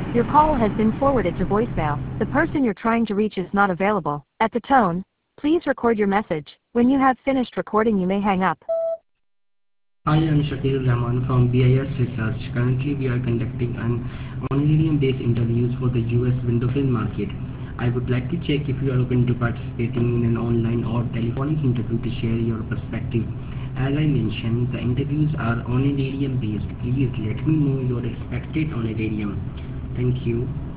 Your call has been forwarded to voicemail. The person you're trying to reach is not available. At the tone, please record your message. When you have finished recording, you may hang up. Hi, I'm Shakir Rahman from BIS Research. Currently, we are conducting an online-based interviews for the US window film market. I would like to check if you are open to participating in an online or telephonic interview to share your perspective. As I mentioned, the interviews are honorarium based. Please let me know your expected honorarium. Thank you.